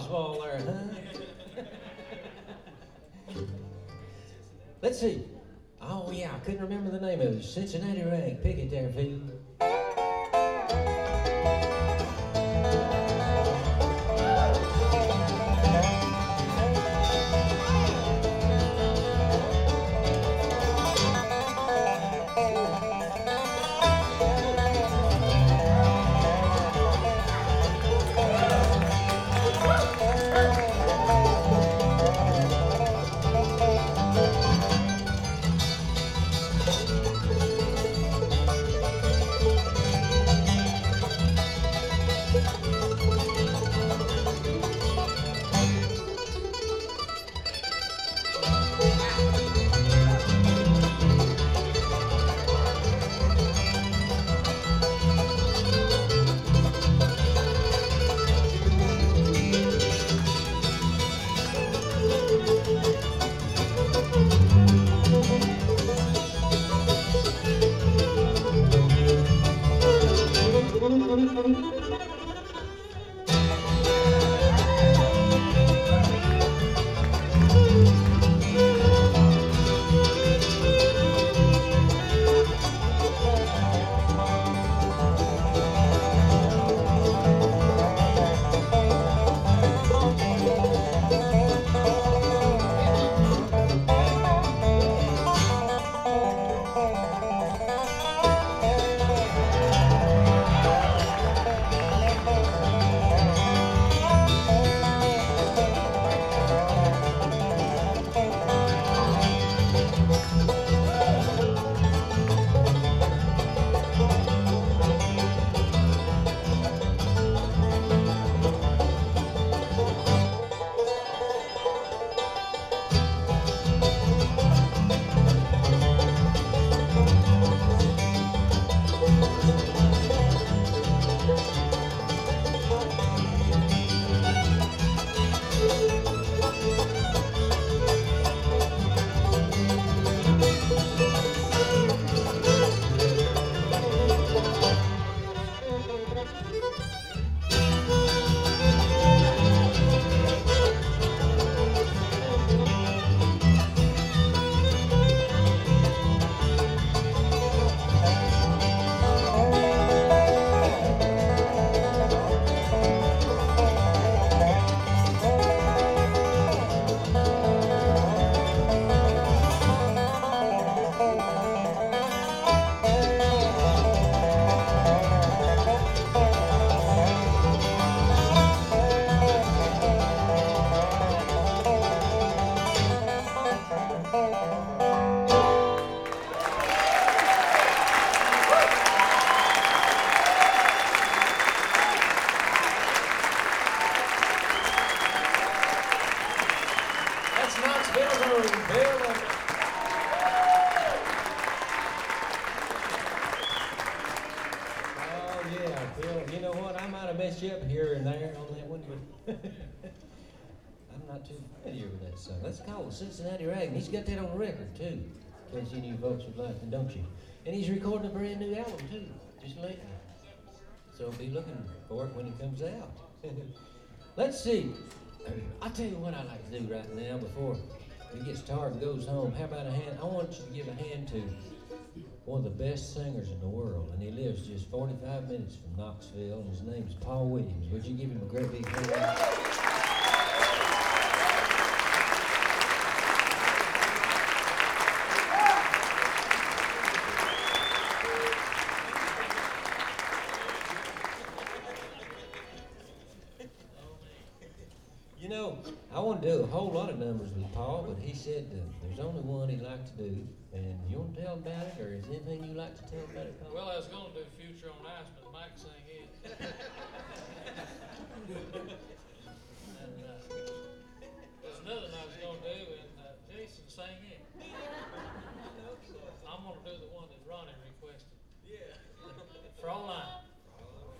Oswald there, huh? Let's see. Oh, yeah, I couldn't remember the name of it. Cincinnati Rag. Pick it there, Phil. Up here and there on that one, but I'm not too familiar with that song. That's called Cincinnati Rag, and he's got that on record too, in case any of you folks would like to, don't you? And he's recording a brand new album too, just lately. So be looking for it when it comes out. Let's see. I'll tell you what I like to do right now before he gets tired and goes home. How about a hand? I want you to give a hand to one of the best singers in the world, and he lives just 45 minutes from Knoxville, and his name's Paul Williams. Would you give him a great big hand? You know, I want to do a whole lot of numbers with Paul, but he said there's only one he'd like to do. And you want to tell about it, or is there anything you like to tell about it, Paul? Well, I was going to do Future on Ice, but Mike sang it.